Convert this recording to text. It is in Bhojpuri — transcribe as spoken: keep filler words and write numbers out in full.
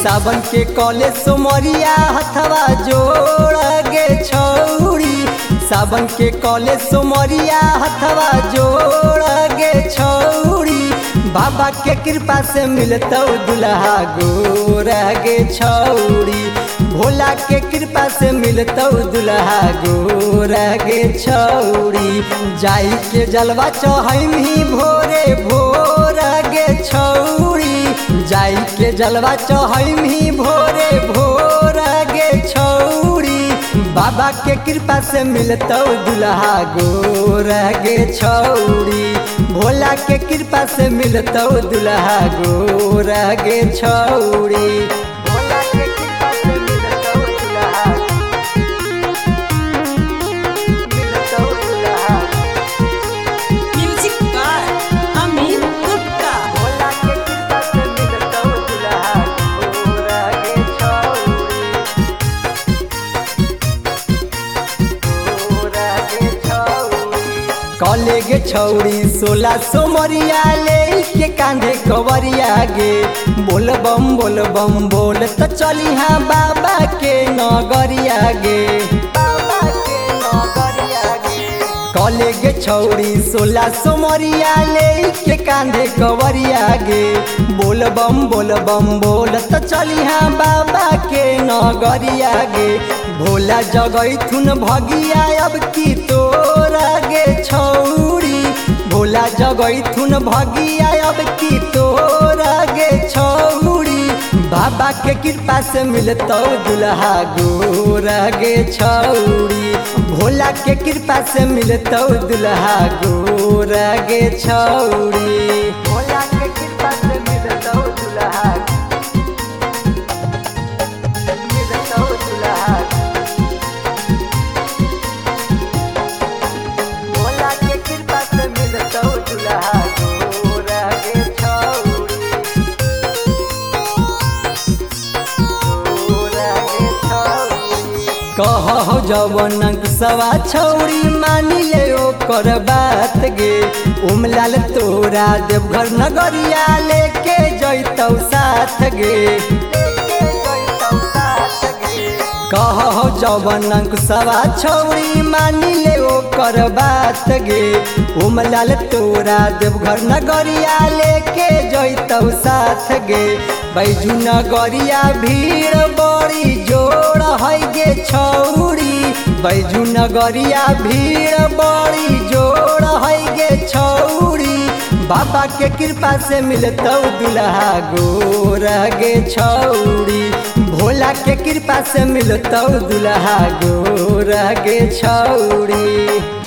सावन के कॉले सोमरिया हथवा जोड़ गे छौड़ी, सावन के कॉले सोमरिया हथवा जोड़ गे छौड़ी, बाबा के कृपा से मिलतौ दुल्हा गोर गे छौड़ी, भोला के कृपा से मिलतौ दुल्हा गोर गे छौड़ी, जाई के जलवा चढ़ैमही भोरे भोर गे छौड़ी, जाई के जलवा चढ़ैमही भोरे भोर गे छौड़ी, बाबा के कृपा से मिलतौ दुल्हा गोर गे छौड़ी, भोला के कृपा से मिलतौ दुल्हा गोर गे छौड़ी, भोला के कृपा से मिलतौ दुल्हा मिलतौ दुल्हा म्यूजिक बाय अमित गुप्ता। भोला के कृपा से मिलतौ दुल्हा गोर गे छौड़ी, गोर गे छौड़ी। कॉले गे छौड़ी सोला सोमरिया ले के कांधे कवरिया गे, बोल बम बोल बम बोल त चली हाँ बाबा के नगरिया गे, बाबा के नगरिया गे। कॉले गे छौड़ी सोला सोमरिया ले के कांधे कवरिया गे, बोल बम बोल बम बोल त चली हाँ बाबा के नगरिया गे, भोला जगैथुन भगिया अब की तोरा गे छौड़ी, भोला जगैथुन भगिया अब की तोरा गे छौड़ी, बाबा के कृपा से मिलतौ दुल्हा गोर गे छौड़ी, भोला के कृपा से मिलतौ दुल्हा गोर गे छौड़ी, भोला के कृपा से मिलतौ दुल्हा मिलतौ दुल्हा, भोला के कृपा से मिलतौ दुल्हा गोर गे छौड़ी, गोर गे छौड़ी। कहौ जवन सवा छौड़ी मानी ले ओकर बात गे, उमलाल तोरा देवघर नगरिया लेके जैतौ साथ गे, कहौ जवन सवा छौड़ी मानी ले ओकर बात गे, उमलाल तोरा देवघर नगरिया लेके जैतौ साथ गे, बैजू नगरिया भीड़ बड़ी जोड़ है गे छौड़ी, बैजू नगरिया भीड़ बड़ी जोड़ है गे छौड़ी, बाबा के कृपा से मिलतौ दुल्हा गोर गे छौड़ी, भोला के कृपा से मिलतौ दुल्हा गोर गे छौड़ी।